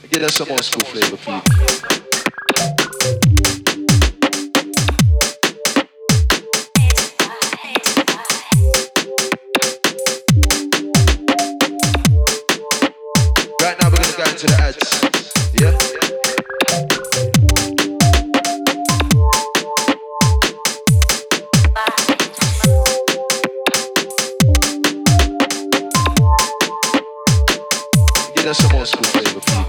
Get us some more school flavor, people. Right now we're gonna go into the ads. Yeah? Get us some more school flavor, people.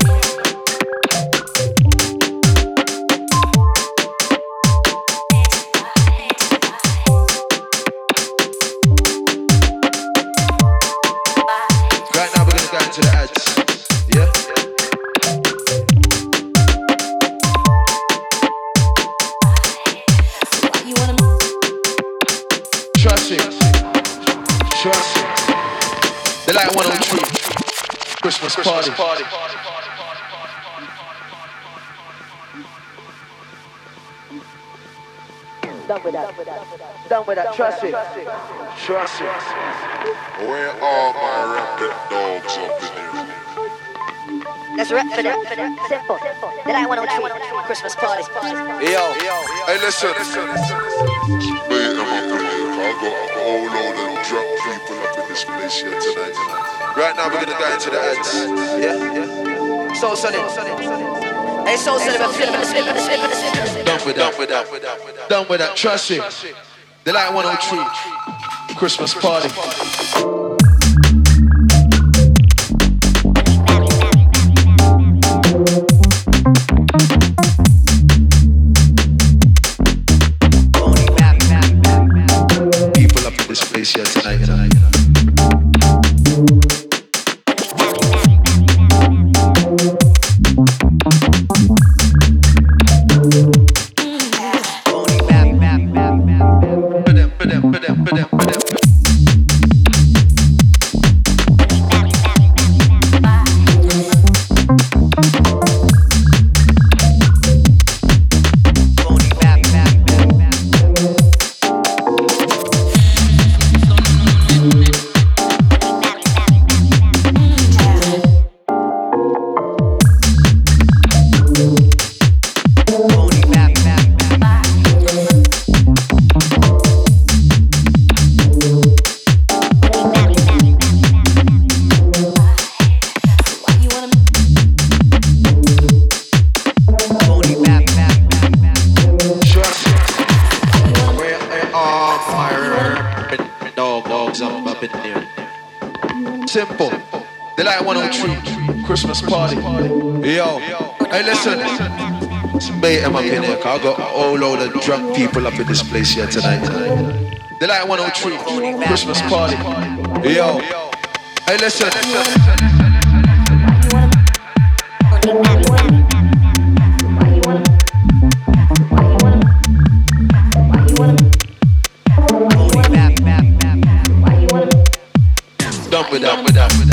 Right now we're gonna go into the ads. Yeah? Trust it. Trust it. The Light 103. Christmas party. Done with that. Done with that. Trust it. Trust it. Where are my rapid dogs up in here? Let's rap for them. Simple. The Light 103. Christmas party. Yo. Hey, listen. Wait, I'm up in here. I got a whole load of drunk people up in this place here tonight. Right now we're gonna go into the ads. Yeah? Soul Sunny. Hey, Soul Sunny, we're flipping the slip. Done with that. Done with that. Trust it. The Light 103. Christmas party. People up in this place here tonight. Simple. The Light 103. Christmas party. Yo. Hey, listen. Mate, I'm up in here. I got a whole load of drunk people up in this place here tonight. The Light 103. Christmas party. Yo. Hey, listen. Done with that.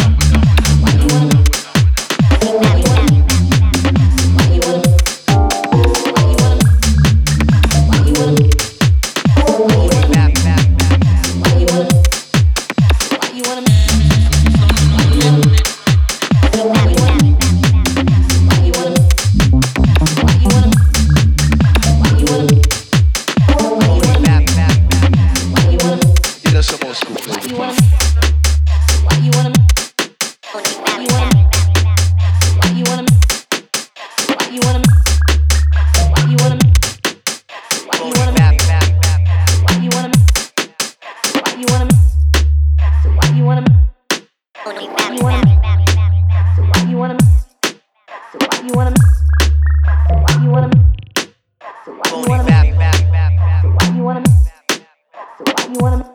Get us some more school flavor. You want